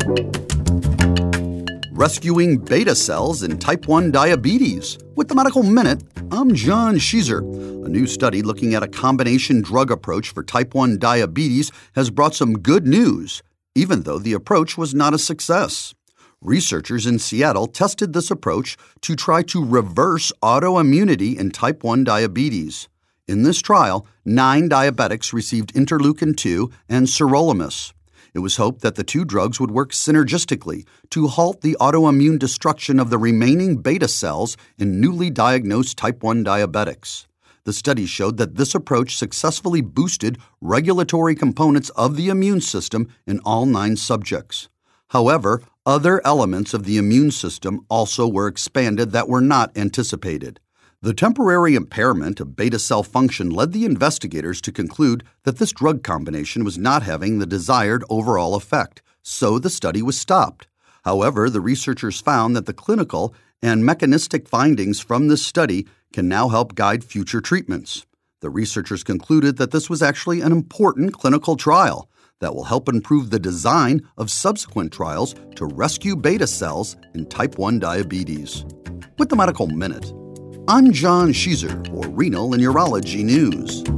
Rescuing beta cells in type 1 diabetes. With the Medical Minute, I'm John Sheezer. A new study looking at a combination drug approach for type 1 diabetes has brought some good news, even though the approach was not a success. Researchers in Seattle tested this approach to try to reverse autoimmunity in type 1 diabetes. In this trial, 9 diabetics received interleukin-2 and sirolimus. It was hoped that the two drugs would work synergistically to halt the autoimmune destruction of the remaining beta cells in newly diagnosed type 1 diabetics. The study showed that this approach successfully boosted regulatory components of the immune system in all 9 subjects. However, other elements of the immune system also were expanded that were not anticipated. The temporary impairment of beta cell function led the investigators to conclude that this drug combination was not having the desired overall effect, so the study was stopped. However, the researchers found that the clinical and mechanistic findings from this study can now help guide future treatments. The researchers concluded that this was actually an important clinical trial that will help improve the design of subsequent trials to rescue beta cells in type 1 diabetes. With the Medical Minute, I'm John Sheezer for Renal and Urology News.